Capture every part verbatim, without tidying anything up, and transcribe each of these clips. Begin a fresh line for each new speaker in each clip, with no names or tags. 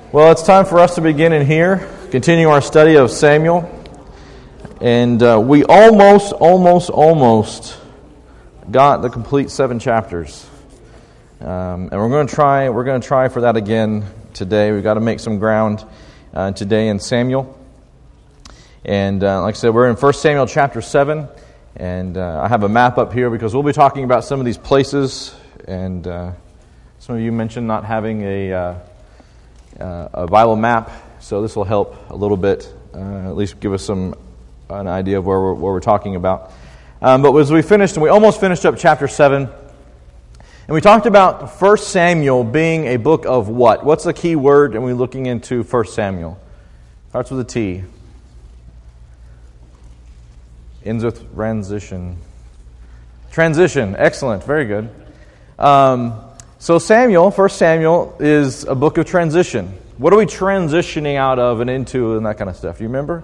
Well, it's time for us to begin in here, continue our study of Samuel. And uh, we almost, almost, almost got the complete seven chapters. Um, and we're going to try, we're going to try for that again today. We've got to make some ground uh, today in Samuel. And uh, like I said, we're in First Samuel chapter seven. And uh, I have a map up here because we'll be talking about some of these places. And uh, some of you mentioned not having a... Uh, Uh, a Bible map, so this will help a little bit, uh, at least give us some an idea of where we're, where we're talking about. Um, but as we finished, and we almost finished up chapter seven, and we talked about First Samuel being a book of what? What's the key word? And we're looking into First Samuel. Starts with a T. Ends with transition. Transition. Excellent. Very good. Um, So Samuel, First Samuel, is a book of transition. What are we transitioning out of and into and that kind of stuff? Do you remember?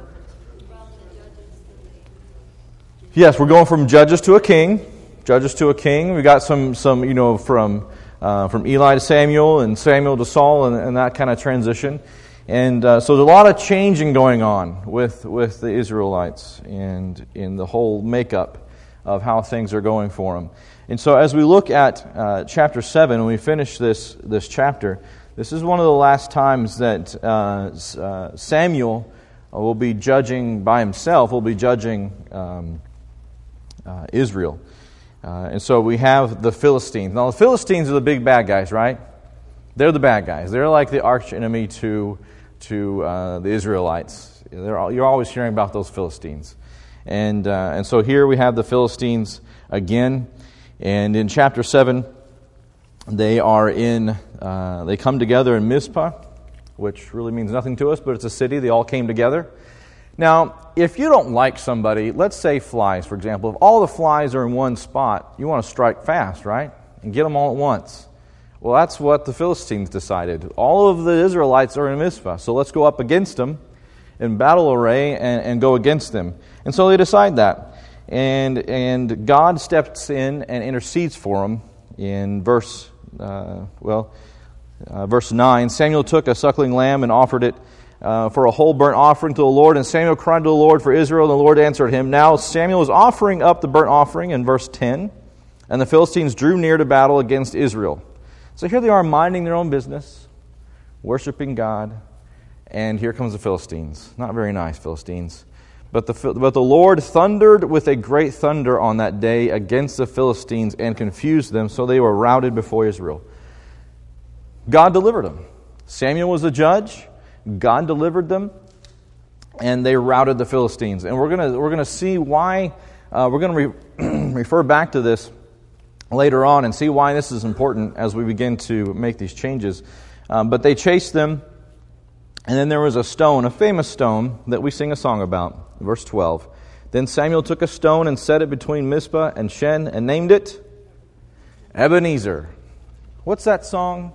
Yes, we're going from judges to a king. Judges to a king. We got some, some you know, from uh, from Eli to Samuel and Samuel to Saul and, and that kind of transition. And uh, so there's a lot of changing going on with with the Israelites and in the whole makeup of how things are going for them. And so as we look at uh, chapter seven, and we finish this this chapter, this is one of the last times that uh, uh, Samuel will be judging by himself, will be judging um, uh, Israel. Uh, and so we have the Philistines. Now the Philistines are the big bad guys, right? They're the bad guys. They're like the arch enemy to, to uh, the Israelites. They're all, you're always hearing about those Philistines. And, uh, and so here we have the Philistines again. And in chapter seven, they are in, uh, they come together in Mizpah, which really means nothing to us, but it's a city. They all came together. Now, if you don't like somebody, let's say flies, for example. If all the flies are in one spot, you want to strike fast, right? And get them all at once. Well, that's what the Philistines decided. All of the Israelites are in Mizpah, so let's go up against them in battle array and, and go against them. And so they decide that. And and God steps in and intercedes for them in verse uh, well uh, verse nine. Samuel took a suckling lamb and offered it uh, for a whole burnt offering to the Lord. And Samuel cried to the Lord for Israel, and the Lord answered him. Now Samuel was offering up the burnt offering in verse ten, and the Philistines drew near to battle against Israel. So here they are minding their own business, worshiping God, and here comes the Philistines. Not very nice Philistines. But the, but the Lord thundered with a great thunder on that day against the Philistines and confused them, so they were routed before Israel. God delivered them. Samuel was the judge. God delivered them, and they routed the Philistines. And we're gonna we're gonna see why. Uh, we're gonna re- refer back to this later on and see why this is important as we begin to make these changes. Um, but they chased them. And then there was a stone, a famous stone, that we sing a song about. Verse twelve. Then Samuel took a stone and set it between Mizpah and Shen and named it Ebenezer. What's that song?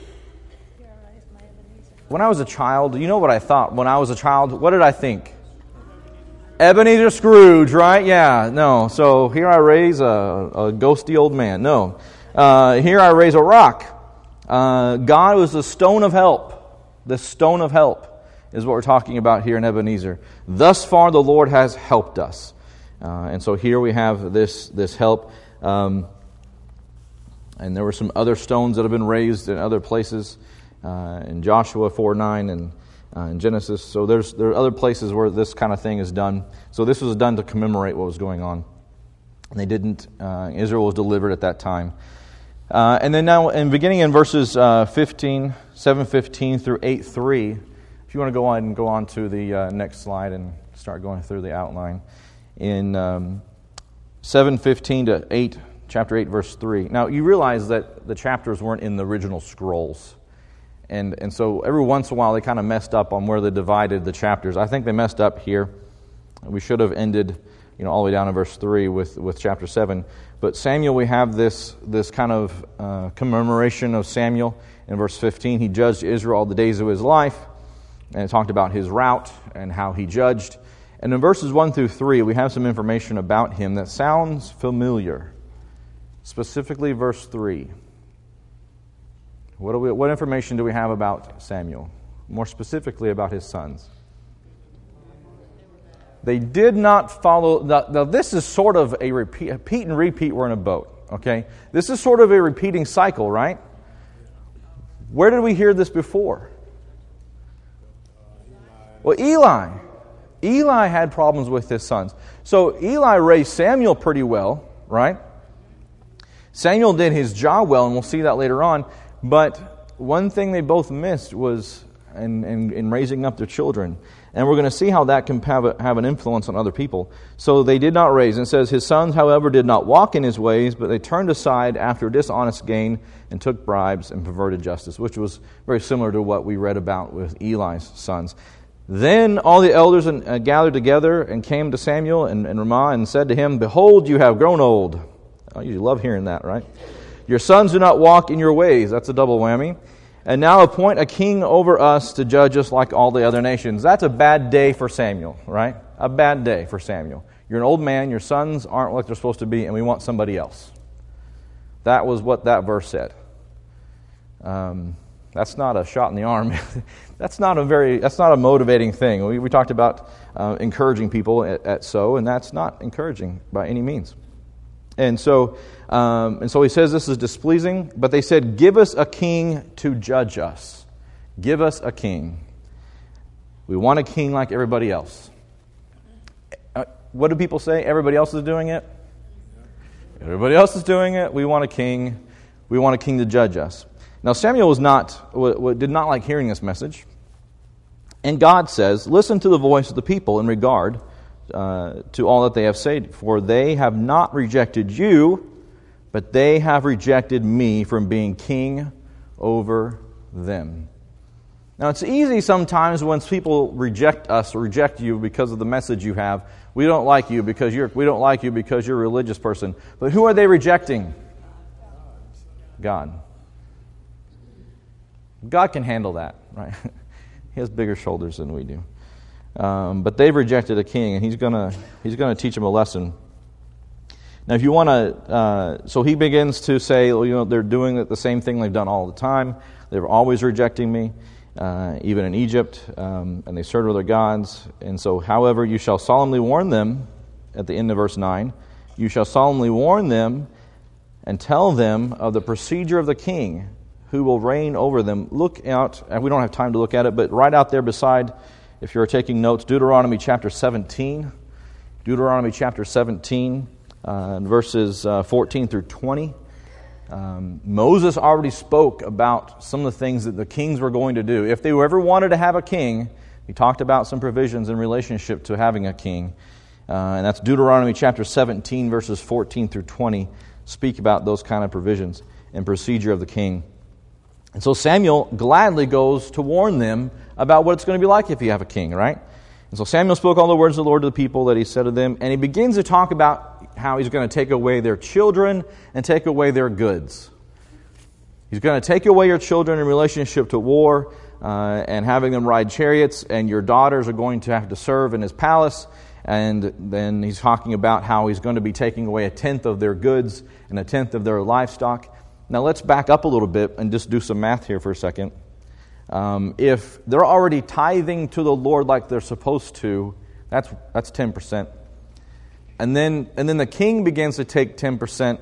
When I was a child, you know what I thought when I was a child? What did I think? Ebenezer Scrooge, right? Yeah, no. So here I raise a, a ghosty old man. No. Uh, here I raise a rock. Uh, God was the stone of help. The stone of help is what we're talking about here in Ebenezer. Thus far the Lord has helped us. Uh, and so here we have this, this help. Um, and there were some other stones that have been raised in other places. Uh, in Joshua four nine and uh, in Genesis. So there's there are other places where this kind of thing is done. So this was done to commemorate what was going on. And they didn't, uh, Israel was delivered at that time. Uh, and then now, in beginning in verses uh, fifteen, seven fifteen through eight three, if you want to go on and go on to the uh, next slide and start going through the outline. In um, seven fifteen to eight, chapter eight, verse three. Now, you realize that the chapters weren't in the original scrolls. And and so every once in a while they kind of messed up on where they divided the chapters. I think they messed up here. We should have ended, you know, all the way down in verse three with, with chapter seven. But Samuel, we have this this kind of uh, commemoration of Samuel in verse fifteen. He judged Israel all the days of his life, and it talked about his route and how he judged. And in verses one through three, we have some information about him that sounds familiar. Specifically, verse three. What do we? What information do we have about Samuel? more specifically about his sons. They did not follow. Now, now this is sort of a repeat, repeat and repeat. We're in a boat, okay? This is sort of a repeating cycle, right? Where did we hear this before? Well, Eli. Eli had problems with his sons. So Eli raised Samuel pretty well, right? Samuel did his job well, and we'll see that later on. But one thing they both missed was in, in, in raising up their children. And we're going to see how that can have, a, have an influence on other people. So they did not raise. And it says, his sons, however, did not walk in his ways, but they turned aside after dishonest gain and took bribes and perverted justice, which was very similar to what we read about with Eli's sons. Then all the elders uh, gathered together and came to Samuel and, and Ramah and said to him, behold, you have grown old. Oh, you love hearing that, right? Your sons do not walk in your ways. That's a double whammy. And now appoint a king over us to judge us like all the other nations. That's a bad day for Samuel, right? A bad day for Samuel. You're an old man, your sons aren't like they're supposed to be, and we want somebody else. That was what that verse said. Um, that's not a shot in the arm. That's not a very, that's not a motivating thing. We, we talked about uh, encouraging people at, at So, and that's not encouraging by any means. And so, um, and so he says this is displeasing, but they said, give us a king to judge us. Give us a king. We want a king like everybody else. Uh, what do people say? Everybody else is doing it? Everybody else is doing it. We want a king. We want a king to judge us. Now Samuel was not, w- w- did not like hearing this message. And God says, listen to the voice of the people in regard Uh, to all that they have said, for they have not rejected you, but they have rejected me from being king over them. Now it's easy sometimes when people reject us or reject you because of the message you have. We don't like you because you're we don't like you because you're a religious person. But who are they rejecting? God. God can handle that, right? He has bigger shoulders than we do. Um, but they've rejected a king, and he's gonna he's gonna teach them a lesson. Now, if you want to, uh, so he begins to say, well, you know, they're doing the same thing they've done all the time. They're always rejecting me, uh, even in Egypt, um, and they served other gods. And so, however, you shall solemnly warn them. At the end of verse nine, you shall solemnly warn them and tell them of the procedure of the king who will reign over them. Look out, and we don't have time to look at it, but right out there beside. If you're taking notes, Deuteronomy chapter seventeen, Deuteronomy chapter seventeen, uh, verses uh, fourteen through twenty. Um, Moses already spoke about some of the things that the kings were going to do. If they ever wanted to have a king, he talked about some provisions in relationship to having a king. Uh, and that's Deuteronomy chapter seventeen, verses fourteen through twenty, speak about those kind of provisions and procedure of the king. And so Samuel gladly goes to warn them about what it's going to be like if you have a king, right? And so Samuel spoke all the words of the Lord to the people that he said to them, and he begins to talk about how he's going to take away their children and take away their goods. He's going to take away your children in relationship to war uh, and having them ride chariots, and your daughters are going to have to serve in his palace. And then he's talking about how he's going to be taking away a tenth of their goods and a tenth of their livestock. Now let's back up a little bit and just do some math here for a second. Um, if they're already tithing to the Lord like they're supposed to, that's that's ten percent. And then and then the king begins to take ten percent.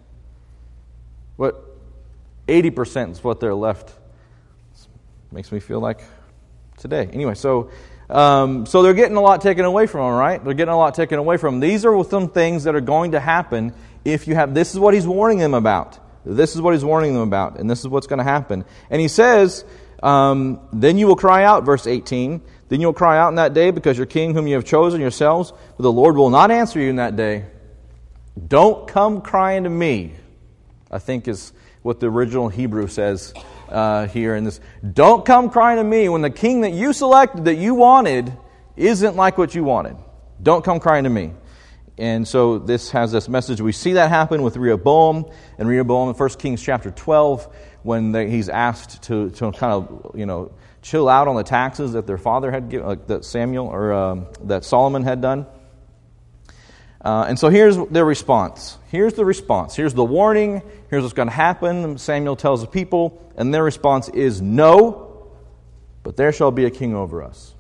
What? eighty percent is what they're left. Makes me feel like today. Anyway, so um, so they're getting a lot taken away from them, right? They're getting a lot taken away from them. These are some things that are going to happen if you have. This is what he's warning them about. This is what he's warning them about, and this is what's going to happen. And he says, um, then you will cry out, verse eighteen, then you will cry out in that day because your king whom you have chosen yourselves, but the Lord will not answer you in that day. Don't come crying to me, I think is what the original Hebrew says uh, here in this. Don't come crying to me when the king that you selected, that you wanted, isn't like what you wanted. Don't come crying to me. And so this has this message. We see that happen with Rehoboam. And Rehoboam in First Kings chapter twelve, when they, he's asked to, to kind of, you know, chill out on the taxes that their father had given, like that Samuel or um, that Solomon had done. Uh, and so here's their response. Here's the response. Here's the warning. Here's what's going to happen. Samuel tells the people, and their response is no. but there shall be a king over us.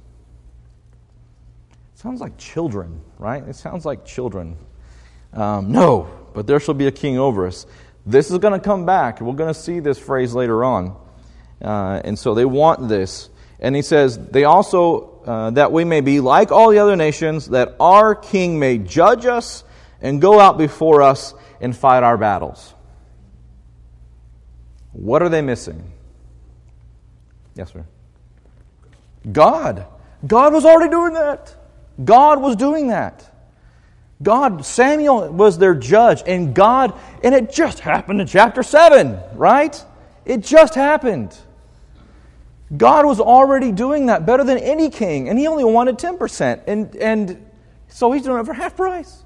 It sounds like children, right? It sounds like children. Um, no, but there shall be a king over us. This is going to come back. We're going to see this phrase later on. Uh, and so they want this. And he says, they also, uh, that we may be like all the other nations, that our king may judge us and go out before us and fight our battles. What are they missing? Yes, sir. God. God was already doing that. God was doing that. God, Samuel was their judge, and God, and it just happened in chapter seven, right? It just happened. God was already doing that better than any king, and he only wanted ten percent, and, and so he's doing it for half price.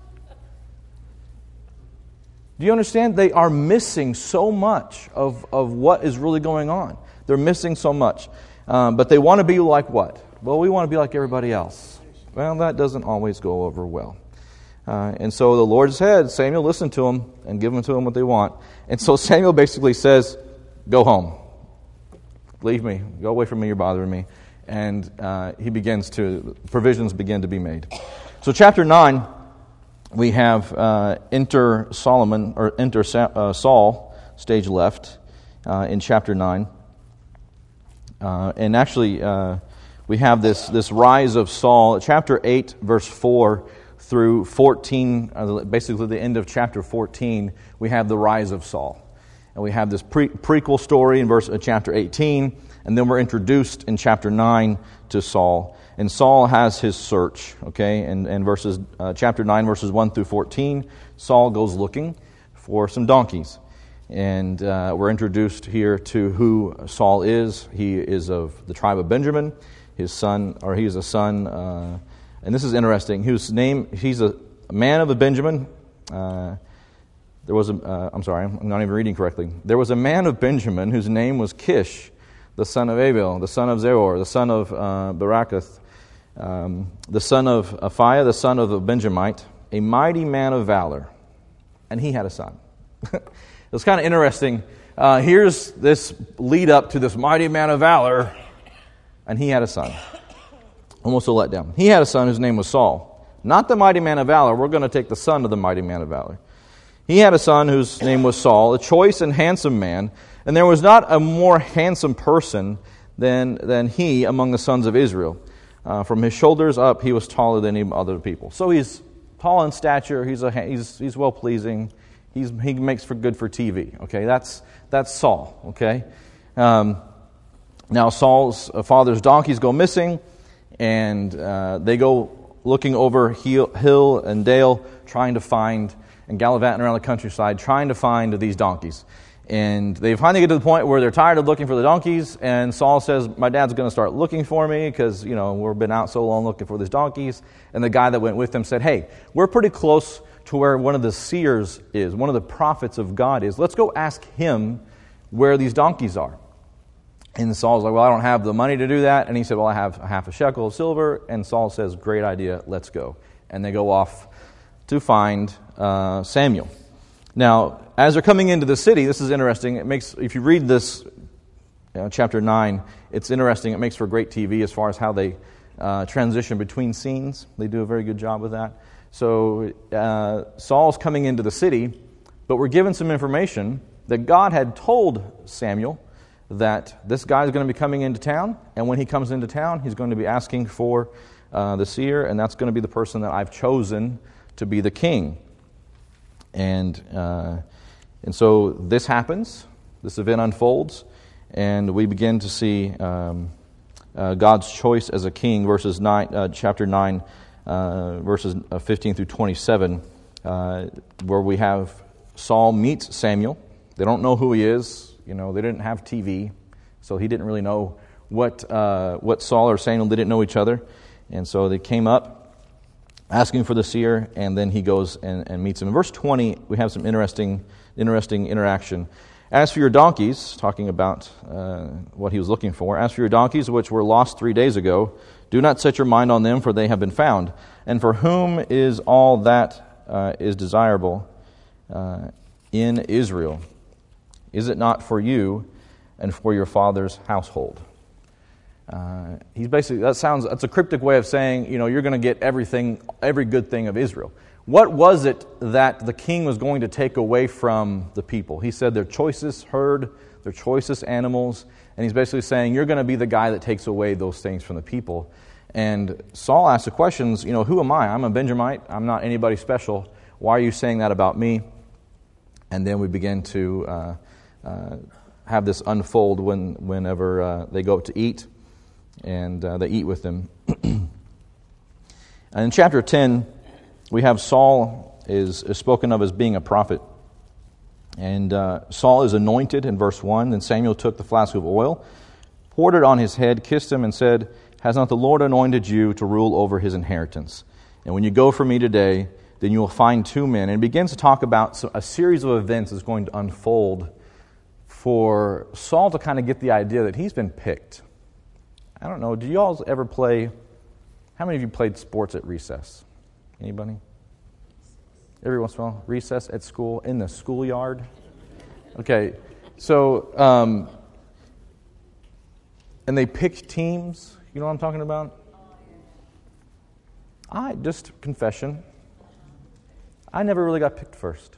Do you understand? They are missing so much of, of what is really going on. They're missing so much. Um, but they want to be like what? Well, we want to be like everybody else. Well, that doesn't always go over well. Uh, and so the Lord said, Samuel, listen to them and give them to them what they want. And so Samuel basically says, go home. Leave me. Go away from me. You're bothering me. And uh, he begins to, provisions begin to be made. So chapter nine, we have uh, enter Solomon, or enter Sa- uh, Saul, stage left, uh, in chapter nine. Uh, and actually, uh, we have this, this rise of Saul. Chapter eight, verse four through fourteen, uh, basically the end of chapter fourteen, we have the rise of Saul. And we have this pre- prequel story in verse uh, chapter eighteen, and then we're introduced in chapter nine to Saul. And Saul has his search, okay? And, and verses uh, chapter nine, verses one through fourteen, Saul goes looking for some donkeys. And uh, we're introduced here to who Saul is. He is of the tribe of Benjamin. His son, or he is a son, uh, and this is interesting, whose name, he's a man of a Benjamin. Uh, there was a, uh, I'm sorry, I'm not even reading correctly. There was a man of Benjamin whose name was Kish, the son of Abel, the son of Zeror, the son of uh, Barakath, um, the son of Aphiah, the son of a Benjamite, a mighty man of valor. And he had a son. It's kind of interesting. Uh, here's this lead up to this mighty man of valor, and he had a son. Almost a letdown. He had a son whose name was Saul. Not the mighty man of valor. We're going to take the son of the mighty man of valor. He had a son whose name was Saul, a choice and handsome man, and there was not a more handsome person than, than he among the sons of Israel. Uh, from his shoulders up, he was taller than any other people. So he's tall in stature. He's a, he's he's well pleasing. He's he makes for good for T V. Okay, that's that's Saul. Okay, um, now Saul's father's donkeys go missing, and uh, they go looking over hill, hill and dale, trying to find and gallivanting around the countryside, trying to find these donkeys. And they finally get to the point where they're tired of looking for the donkeys, and Saul says, my dad's going to start looking for me because, you know, we've been out so long looking for these donkeys. And the guy that went with him said, hey, we're pretty close to where one of the seers is, one of the prophets of God is. Let's go ask him where these donkeys are. And Saul's like, well, I don't have the money to do that. And he said, well, I have a half a shekel of silver. And Saul says, great idea, let's go. And they go off to find uh, Samuel. Now, as they're coming into the city, this is interesting. It makes, if you read this, you know, chapter nine, it's interesting. It makes for great T V as far as how they uh, transition between scenes. They do a very good job with that. So uh, Saul's coming into the city, but we're given some information that God had told Samuel that this guy is going to be coming into town, and when he comes into town, he's going to be asking for uh, the seer, and that's going to be the person that I've chosen to be the king. And uh, and so this happens, this event unfolds, and we begin to see um, uh, God's choice as a king, verses nine, uh, chapter nine, uh, verses fifteen through twenty-seven, uh, where we have Saul meets Samuel. They don't know who he is. You know, they didn't have T V, so he didn't really know what uh, what Saul or Samuel didn't know each other, and so they came up asking for the seer, and then he goes and, and meets him. In verse twenty, we have some interesting interesting interaction. As for your donkeys, talking about uh, what he was looking for, as for your donkeys which were lost three days ago, do not set your mind on them, for they have been found. And for whom is all that uh, is desirable uh, in Israel? Is it not for you and for your father's household? Uh, uh, he's basically, that sounds, that's a cryptic way of saying, you know, you're going to get everything, every good thing of Israel. What was it that the king was going to take away from the people? He said their choicest herd, their choicest animals, and he's basically saying, you're going to be the guy that takes away those things from the people. And Saul asked the questions, you know, who am I? I'm a Benjamite. I'm not anybody special. Why are you saying that about me? And then we begin to uh, uh, have this unfold when whenever uh, they go up to eat, and uh, they eat with them. And in chapter ten, we have Saul is, is spoken of as being a prophet. And uh, Saul is anointed in verse one. Then Samuel took the flask of oil, poured it on his head, kissed him, and said, has not the Lord anointed you to rule over his inheritance? And when you go from me today, then you will find two men. And it begins to talk about a series of events that's going to unfold for Saul to kind of get the idea that he's been picked. I don't know, do you all ever play, how many of you played sports at recess? Anybody? Every once in a while, recess at school, in the schoolyard? Okay, so, um, and they picked teams. You know what I'm talking about? I, just confession, I never really got picked first.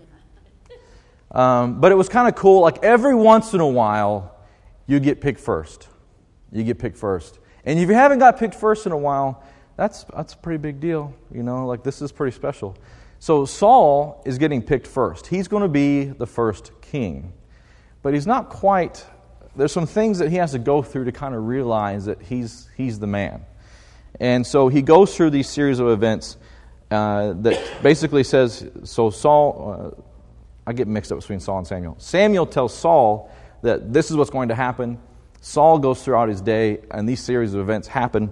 Um, but it was kind of cool. Like every once in a while, you get picked first. You get picked first. And if you haven't got picked first in a while, that's that's a pretty big deal. You know, like this is pretty special. So Saul is getting picked first. He's going to be the first king. But he's not quite... There's some things that he has to go through to kind of realize that he's he's the man. And so he goes through these series of events uh, that basically says, so Saul, uh, I get mixed up between Saul and Samuel. Samuel tells Saul that this is what's going to happen. Saul goes throughout his day, and these series of events happen.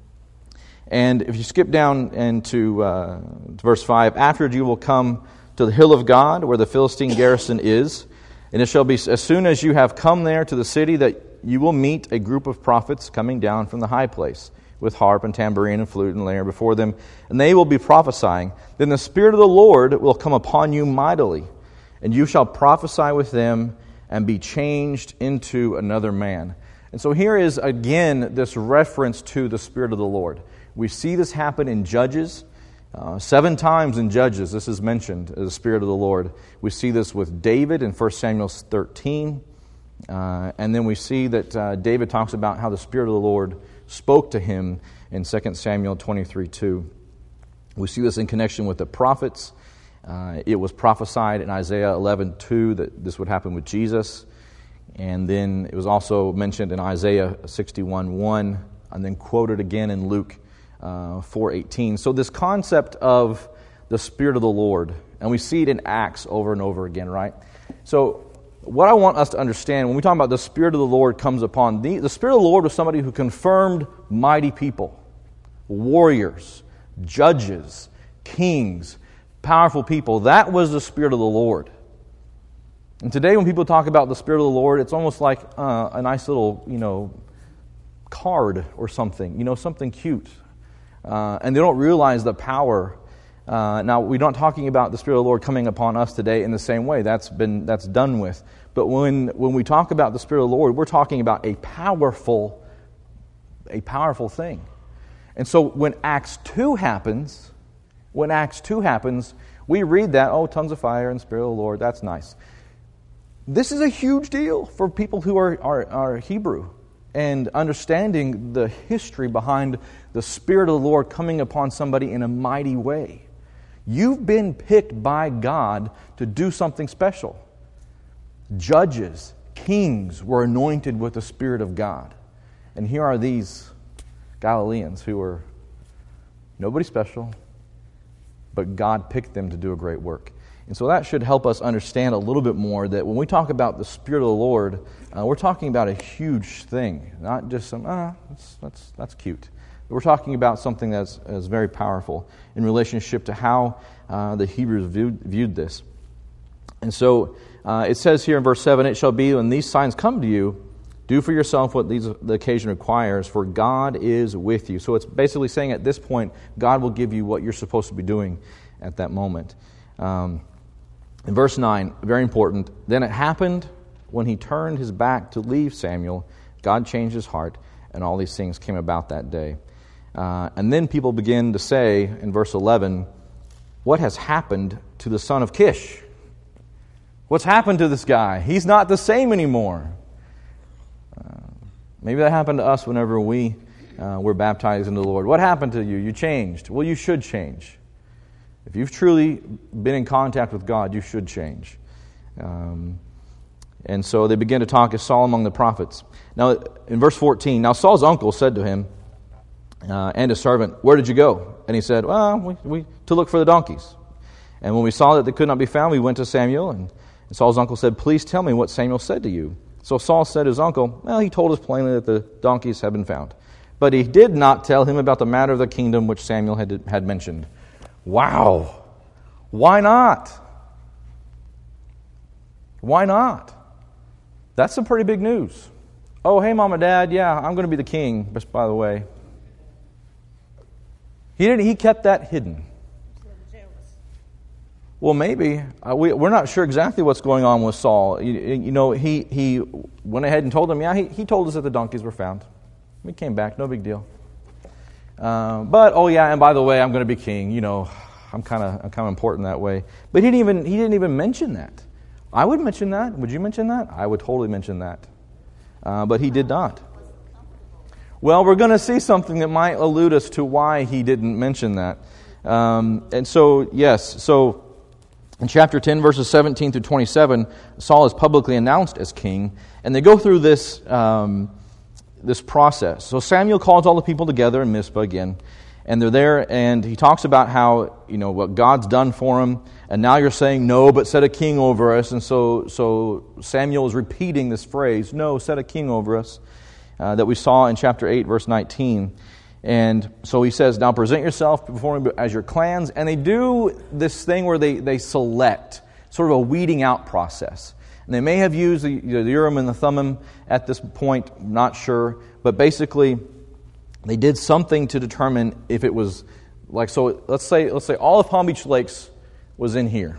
And if you skip down into uh, verse five, afterward you will come to the hill of God, where the Philistine garrison is. And it shall be as soon as you have come there to the city that you will meet a group of prophets coming down from the high place with harp and tambourine and flute and lyre before them, and they will be prophesying. Then the Spirit of the Lord will come upon you mightily, and you shall prophesy with them and be changed into another man. And so here is again this reference to the Spirit of the Lord. We see this happen in Judges. Uh, seven times in Judges, this is mentioned, the Spirit of the Lord. We see this with David in First Samuel thirteen. Uh, and then we see that uh, David talks about how the Spirit of the Lord spoke to him in Second Samuel twenty-three two. We see this in connection with the prophets. Uh, it was prophesied in Isaiah eleven two that this would happen with Jesus. And then it was also mentioned in Isaiah sixty-one one, and then quoted again in Luke Uh, four eighteen. So this concept of the Spirit of the Lord, and we see it in Acts over and over again, right? So what I want us to understand, when we talk about the Spirit of the Lord comes upon, the, the Spirit of the Lord was somebody who confirmed mighty people, warriors, judges, kings, powerful people. That was the Spirit of the Lord. And today when people talk about the Spirit of the Lord, it's almost like uh, a nice little, you know, card or something, you know, something cute. Uh, and they don't realize the power. Uh, now, we're not talking about the Spirit of the Lord coming upon us today in the same way. That's been that's done with. But when when we talk about the Spirit of the Lord, we're talking about a powerful, a powerful thing. And so when Acts two happens, when Acts two happens, we read that, oh, tongues of fire and Spirit of the Lord, that's nice. This is a huge deal for people who are, are, are Hebrew. And understanding the history behind the Spirit of the Lord coming upon somebody in a mighty way. You've been picked by God to do something special. Judges, kings were anointed with the Spirit of God. And here are these Galileans who are nobody special, but God picked them to do a great work. And so that should help us understand a little bit more that when we talk about the Spirit of the Lord, uh, we're talking about a huge thing, not just some, ah, that's that's, that's cute. We're talking about something that's, that's very powerful in relationship to how uh, the Hebrews viewed, viewed this. And so uh, it says here in verse seven, it shall be when these signs come to you, do for yourself what these, the occasion requires, for God is with you. So it's basically saying at this point, God will give you what you're supposed to be doing at that moment. Um, In verse nine, very important, then it happened when he turned his back to leave Samuel, God changed his heart, and all these things came about that day. Uh, and then people begin to say in verse eleven, what has happened to the son of Kish? What's happened to this guy? He's not the same anymore. Uh, maybe that happened to us whenever we uh, were baptized into the Lord. What happened to you? You changed. Well, you should change. If you've truly been in contact with God, you should change. Um, and so they begin to talk as Saul among the prophets. Now, in verse fourteen, now Saul's uncle said to him uh, and his servant, where did you go? And he said, well, we, we to look for the donkeys. And when we saw that they could not be found, we went to Samuel, and And Saul's uncle said, please tell me what Samuel said to you. So Saul said to his uncle, well, he told us plainly that the donkeys had been found. But he did not tell him about the matter of the kingdom which Samuel had, had mentioned. Wow. Why not? Why not? That's some pretty big news. Oh, hey, Mom and Dad, yeah, I'm going to be the king, just by the way. He didn't. He kept that hidden. Well, maybe. Uh, we, we're not sure exactly what's going on with Saul. You, you know, he, he went ahead and told them, yeah, he, he told us that the donkeys were found. We came back, no big deal. Uh, but, oh yeah, and by the way, I'm going to be king. You know, I'm kind of I'm kind of important that way. But he didn't even he didn't even mention that. I would mention that. Would you mention that? I would totally mention that. Uh, but he did not. Well, we're going to see something that might allude us to why he didn't mention that. Um, and so, yes, so... in chapter ten, verses seventeen through twenty-seven, Saul is publicly announced as king, and they go through this um, this process. So Samuel calls all the people together in Mizpah again, and they're there, and he talks about how, you know, what God's done for him, and now you're saying, no, but set a king over us. And so so Samuel is repeating this phrase, no, set a king over us, uh, that we saw in chapter eight, verse nineteen. And so he says, now present yourself before me as your clans. And they do this thing where they, they select, sort of a weeding out process. And they may have used the, you know, the Urim and the Thummim at this point, not sure. But basically, they did something to determine if it was, like, so let's say, let's say all of Palm Beach Lakes was in here.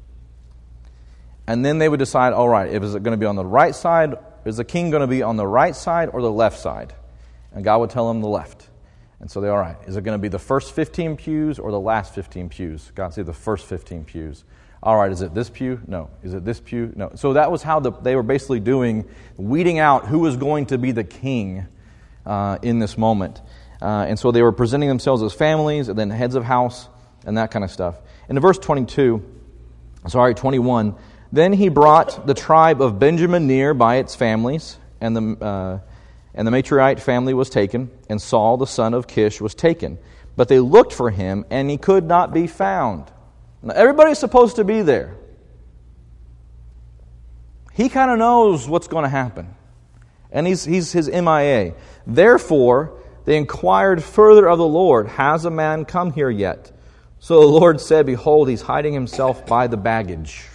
And then they would decide, all right, if is it going to be on the right side, is the king going to be on the right side or the left side? And God would tell them the left. And so they, all right, is it going to be the first fifteen pews or the last fifteen pews? God said the first fifteen pews. All right, is it this pew? No. Is it this pew? No. So that was how the, they were basically doing, weeding out who was going to be the king uh, in this moment. Uh, and so they were presenting themselves as families and then heads of house and that kind of stuff. And in verse twenty-two, sorry, twenty-one, then he brought the tribe of Benjamin near by its families, and the... Uh, And the Matriite family was taken, and Saul, the son of Kish, was taken. But they looked for him, and he could not be found. Now, everybody's supposed to be there. He kind of knows what's going to happen. And he's, he's his M I A. Therefore, they inquired further of the Lord, has a man come here yet? So the Lord said, behold, he's hiding himself by the baggage.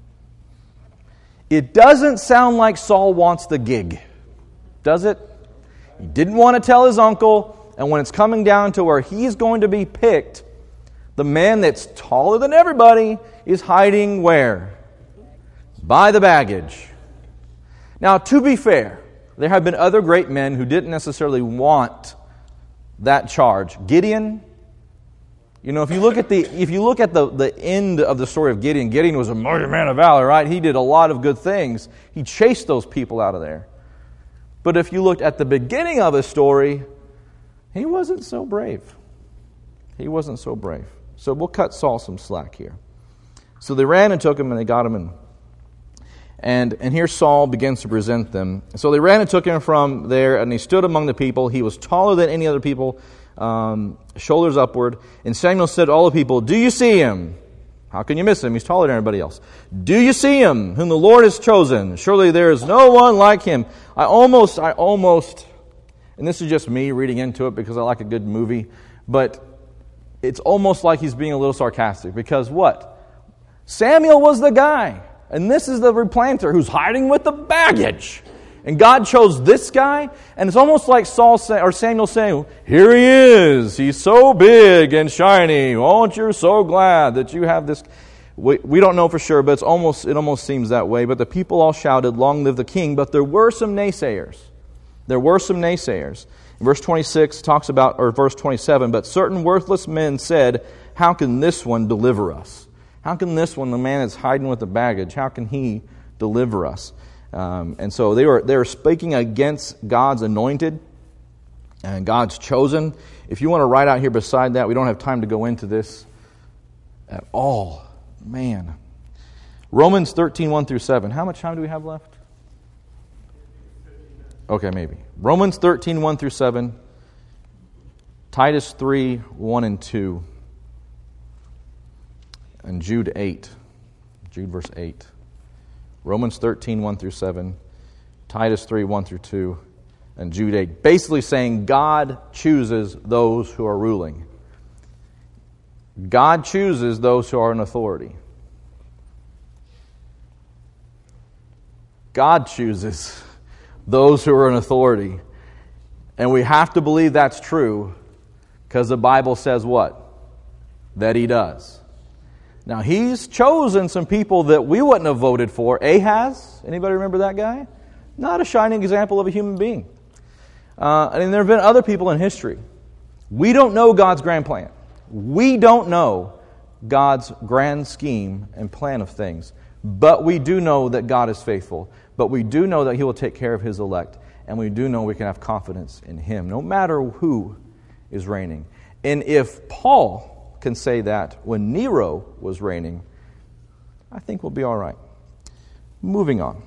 It doesn't sound like Saul wants the gig, does it? He didn't want to tell his uncle, and when it's coming down to where he's going to be picked, the man that's taller than everybody is hiding where? By the baggage. Now, to be fair, there have been other great men who didn't necessarily want that charge. Gideon, you know, if you look at the if you look at the, the end of the story of Gideon, Gideon was a mighty man of valor, right? He did a lot of good things. He chased those people out of there. But if you looked at the beginning of his story, he wasn't so brave. He wasn't so brave. So we'll cut Saul some slack here. So they ran and took him, and they got him in. And and here Saul begins to present them. So they ran and took him from there, and he stood among the people. He was taller than any other people, um, shoulders upward. And Samuel said to all the people, do you see him? How can you miss him? He's taller than everybody else. Do you see him, whom the Lord has chosen? Surely there is no one like him. I almost, I almost, and this is just me reading into it because I like a good movie, but it's almost like he's being a little sarcastic because what? Samuel was the guy, and this is the replanter who's hiding with the baggage. And God chose this guy, and it's almost like Saul say, or Samuel saying, here he is, he's so big and shiny, aren't you so glad that you have this? We, we don't know for sure, but it's almost it almost seems that way. But the people all shouted, long live the king. But there were some naysayers. There were some naysayers. Verse twenty-six talks about, or verse twenty-seven, but certain worthless men said, how can this one deliver us? How can this one, the man that's hiding with the baggage, how can he deliver us? Um, and so they were they were speaking against God's anointed and God's chosen. If you want to write out here beside that, we don't have time to go into this at all. Man. Romans thirteen, one through seven. How much time do we have left? Okay, maybe. Romans thirteen, one through seven. Titus three, one and two. And Jude eight. Jude verse eight. Romans thirteen, one through seven. Titus three, one through two. And Jude eight. Basically saying God chooses those who are ruling. God chooses those who are in authority. God chooses those who are in authority. And we have to believe that's true because the Bible says what? That He does. Now, He's chosen some people that we wouldn't have voted for. Ahaz, anybody remember that guy? Not a shining example of a human being. Uh, and there have been other people in history. We don't know God's grand plan. We don't know God's grand scheme and plan of things. But we do know that God is faithful. But we do know that He will take care of His elect. And we do know we can have confidence in Him, no matter who is reigning. And if Paul can say that when Nero was reigning, I think we'll be all right. Moving on.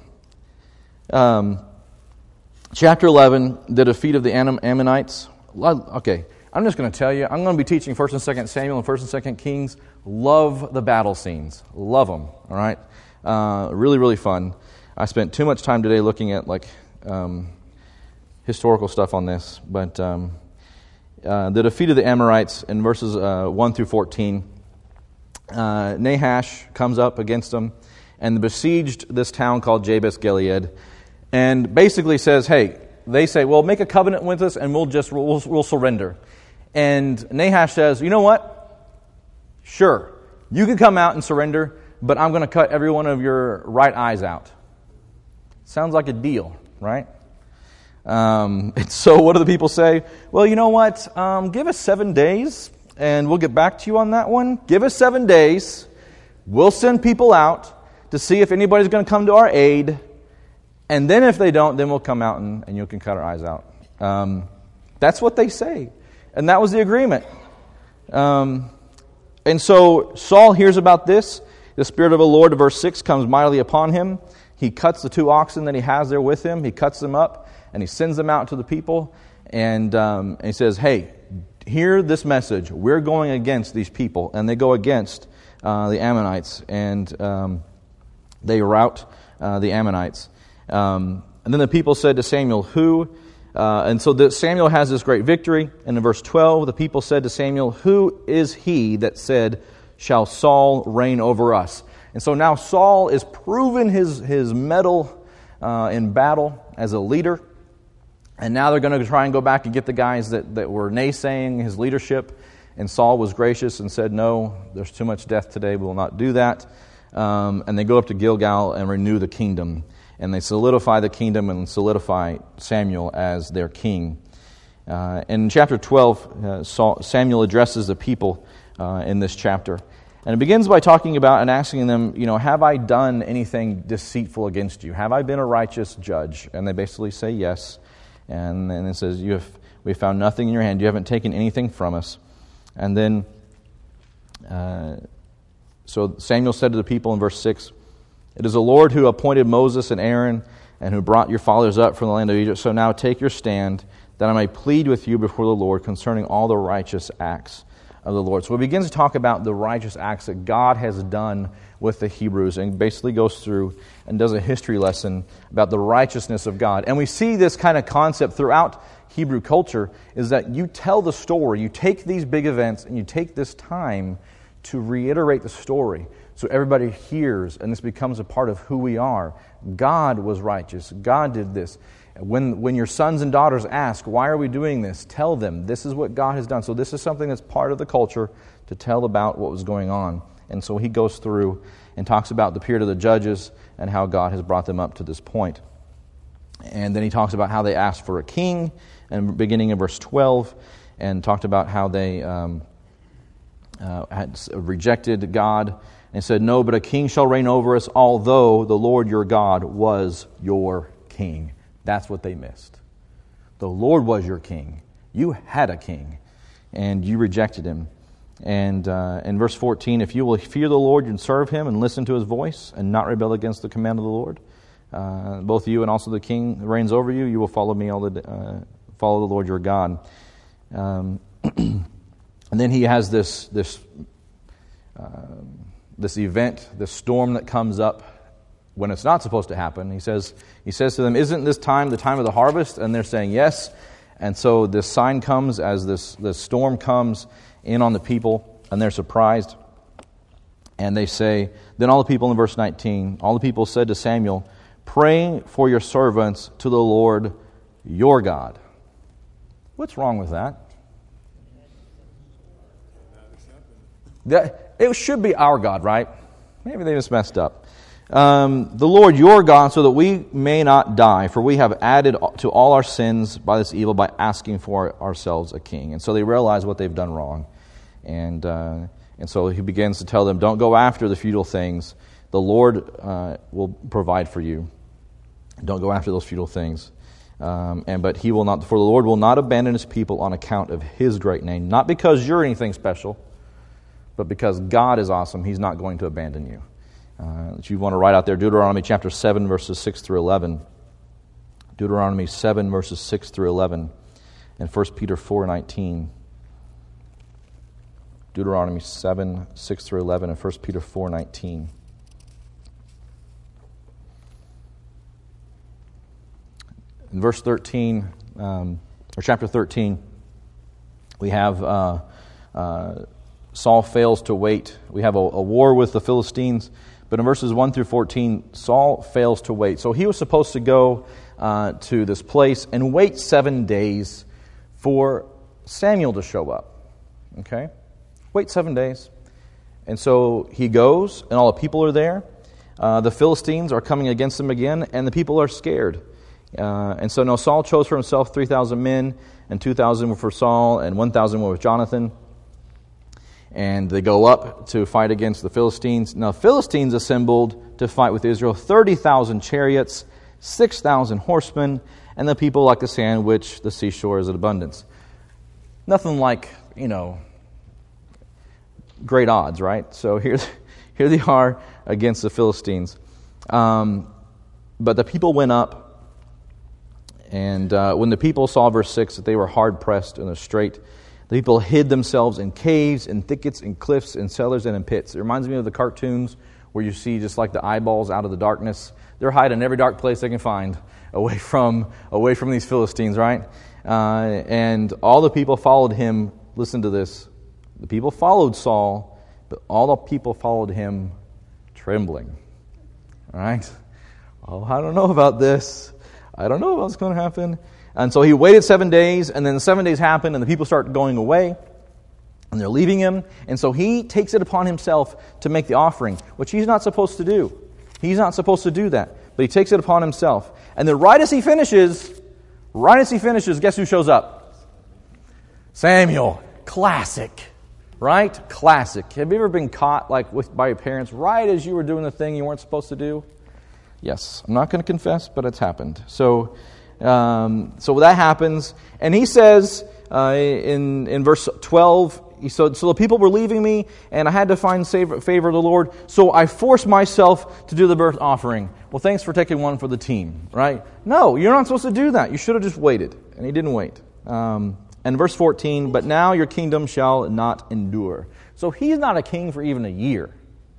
Um, chapter eleven, the defeat of the Ammonites. Okay, I'm just going to tell you, I'm going to be teaching First and Second Samuel and First and Second Kings. Love the battle scenes. Love them, all right? Uh, really, really fun. I spent too much time today looking at like um, historical stuff on this, but um, uh, the defeat of the Amorites in verses uh, one through fourteen, uh, Nahash comes up against them and besieged this town called Jabesh Gilead, and basically says, hey, they say, well, make a covenant with us and we'll just we'll, we'll surrender. And Nahash says, you know what? Sure, you can come out and surrender, but I'm going to cut every one of your right eyes out. Sounds like a deal, right? Um, and so what do the people say? Well, you know what? Um, give us seven days, and we'll get back to you on that one. Give us seven days. We'll send people out to see if anybody's going to come to our aid. And then if they don't, then we'll come out and, and you can cut our eyes out. Um, that's what they say. And that was the agreement. Um, and so Saul hears about this. The Spirit of the Lord, verse six, comes mightily upon him. He cuts the two oxen that he has there with him. He cuts them up and he sends them out to the people. And, um, and he says, hey, hear this message. We're going against these people. And they go against uh, the Ammonites. And um, they rout uh, the Ammonites. Um, and then the people said to Samuel, who... Uh, and so the, Samuel has this great victory. And in verse twelve, the people said to Samuel, who is he that said, shall Saul reign over us? And so now Saul is proven his, his mettle uh, in battle as a leader. And now they're going to try and go back and get the guys that, that were naysaying his leadership. And Saul was gracious and said, no, there's too much death today. We will not do that. Um, and they go up to Gilgal and renew the kingdom. And they solidify the kingdom and solidify Samuel as their king. Uh, in chapter twelve, uh, Saul, Samuel addresses the people uh, in this chapter. And it begins by talking about and asking them, you know, have I done anything deceitful against you? Have I been a righteous judge? And they basically say yes. And then it says, you have we have found nothing in your hand. You haven't taken anything from us. And then, uh, so Samuel said to the people in verse six, it is the Lord who appointed Moses and Aaron and who brought your fathers up from the land of Egypt. So now take your stand, that I may plead with you before the Lord concerning all the righteous acts of the Lord. So he begins to talk about the righteous acts that God has done with the Hebrews and basically goes through and does a history lesson about the righteousness of God. And we see this kind of concept throughout Hebrew culture is that you tell the story, you take these big events and you take this time to reiterate the story. So everybody hears, and this becomes a part of who we are. God was righteous. God did this. When, when your sons and daughters ask, why are we doing this? Tell them, this is what God has done. So this is something that's part of the culture to tell about what was going on. And so he goes through and talks about the period of the judges and how God has brought them up to this point. And then he talks about how they asked for a king, and beginning in verse twelve, and talked about how they um, uh, had rejected God and said, "No, but a king shall reign over us, although the Lord your God was your king." That's what they missed. The Lord was your king. You had a king, and you rejected him. And uh, in verse fourteen, if you will fear the Lord and serve him and listen to his voice and not rebel against the command of the Lord, uh, both you and also the king who reigns over you, you will follow me all the uh, follow the Lord your God. Um, and then he has this this uh, this event, this storm that comes up when it's not supposed to happen. He says he says to them, "Isn't this time the time of the harvest?" And they're saying yes. And so this sign comes as this this storm comes in on the people, and they're surprised. And they say, then all the people in verse nineteen, all the people said to Samuel, "Pray for your servants to the Lord your God." What's wrong with that? That it should be our God, right? Maybe they just messed up. Um, the Lord your God, so that we may not die, for we have added to all our sins by this evil, by asking for ourselves a king. And so they realize what they've done wrong. And uh, and so he begins to tell them, don't go after the futile things. The Lord uh, will provide for you. Don't go after those futile things. Um, and but he will not, for the Lord will not abandon his people on account of his great name. Not because you're anything special, but because God is awesome. He's not going to abandon you. Uh, that you want to write out there, Deuteronomy chapter seven, verses six through eleven. Deuteronomy seven, verses six through eleven. And First Peter four nineteen. Deuteronomy seven, six through eleven, and First Peter four nineteen. In verse thirteen, um, or chapter thirteen, we have uh, uh, Saul fails to wait. We have a, a war with the Philistines. But in verses one through fourteen, Saul fails to wait. So he was supposed to go uh, to this place and wait seven days for Samuel to show up. Okay? Wait seven days. And so he goes, and all the people are there. Uh, the Philistines are coming against him again, and the people are scared. Uh, and so now Saul chose for himself three thousand men, and two thousand were for Saul, and one thousand were with Jonathan. And they go up to fight against the Philistines. Now, Philistines assembled to fight with Israel, thirty thousand chariots, six thousand horsemen, and the people like the sand which the seashore is in abundance. Nothing like, you know, great odds, right? So here, here they are against the Philistines. Um, but the people went up, and uh, when the people saw, verse six, that they were hard-pressed in a strait, the people hid themselves in caves, in thickets, in cliffs, in cellars, and in pits. It reminds me of the cartoons where you see just like the eyeballs out of the darkness. They're hiding in every dark place they can find away from away from these Philistines, right? Uh, and all the people followed him. Listen to this. The people followed Saul, but all the people followed him trembling. All right? Oh, I don't know about this. I don't know what's going to happen. And so he waited seven days, and then the seven days happened, and the people start going away, and they're leaving him. And so he takes it upon himself to make the offering, which he's not supposed to do. He's not supposed to do that, but he takes it upon himself. And then right as he finishes, right as he finishes, guess who shows up? Samuel. Classic. Right? Classic. Have you ever been caught like with, by your parents right as you were doing the thing you weren't supposed to do? Yes. I'm not going to confess, but it's happened. So... Um, so that happens, and he says uh, in in verse twelve, he said, so the people were leaving me, and I had to find favor, favor of the Lord, so I forced myself to do the burnt offering. Well, thanks for taking one for the team, right? No, you're not supposed to do that. You should have just waited, and he didn't wait. Um, and verse fourteen, but now your kingdom shall not endure. So he's not a king for even a year.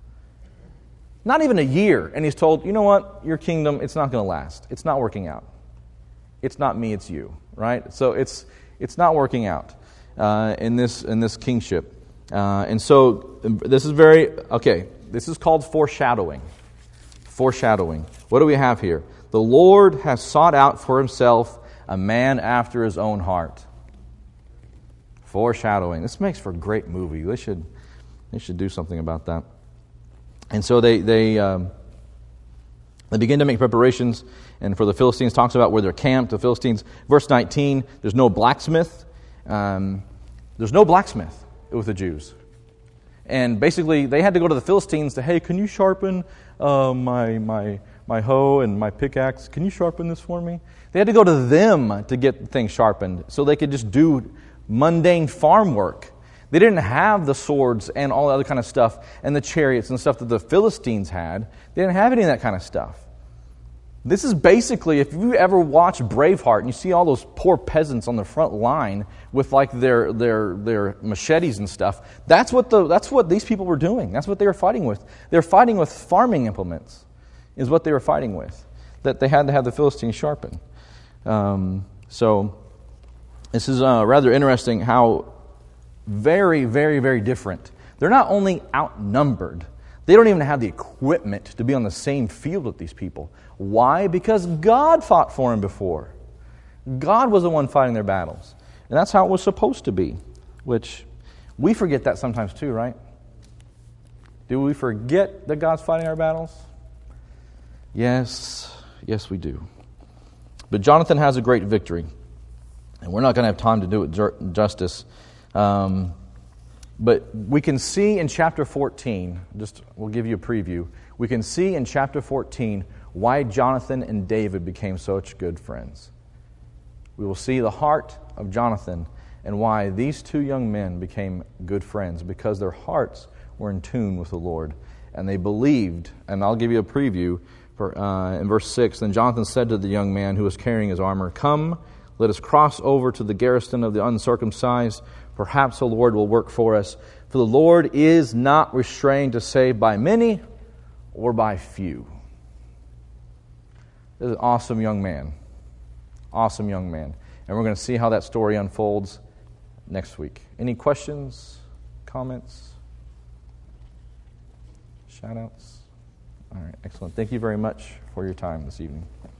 Not even a year, and he's told, you know what, your kingdom, it's not going to last. It's not working out. It's not me, it's you, right? So it's it's not working out uh, in this in this kingship, uh, and so this is very okay. This is called foreshadowing. Foreshadowing. What do we have here? The Lord has sought out for himself a man after his own heart. Foreshadowing. This makes for a great movie. They should they should do something about that. And so they they um, They begin to make preparations, and for the Philistines, talks about where they're camped. The Philistines, verse nineteen, there's no blacksmith. Um, there's no blacksmith with the Jews. And basically, they had to go to the Philistines to, hey, can you sharpen uh, my my my hoe and my pickaxe? Can you sharpen this for me? They had to go to them to get things sharpened so they could just do mundane farm work. They didn't have the swords and all the other kind of stuff and the chariots and stuff that the Philistines had. They didn't have any of that kind of stuff. This is basically, if you ever watch Braveheart and you see all those poor peasants on the front line with like their their their machetes and stuff, that's what the that's what these people were doing. That's what they were fighting with. They were fighting with farming implements, is what they were fighting with, that they had to have the Philistines sharpen. Um, so this is uh, rather interesting how very, very, very different. They're not only outnumbered, they don't even have the equipment to be on the same field with these people. Why? Because God fought for them before. God was the one fighting their battles. And that's how it was supposed to be, which we forget that sometimes too, right? Do we forget that God's fighting our battles? Yes, yes we do. But Jonathan has a great victory, and we're not going to have time to do it justice. Um, but we can see in chapter fourteen, just we'll give you a preview, we can see in chapter fourteen why Jonathan and David became such good friends. We will see the heart of Jonathan and why these two young men became good friends, because their hearts were in tune with the Lord, and they believed. And I'll give you a preview for, uh, in verse six. Then Jonathan said to the young man who was carrying his armor, "Come, let us cross over to the garrison of the uncircumcised. Perhaps the Lord will work for us. For the Lord is not restrained to save by many or by few." This is an awesome young man. Awesome young man. And we're going to see how that story unfolds next week. Any questions, comments, shout-outs? All right, excellent. Thank you very much for your time this evening.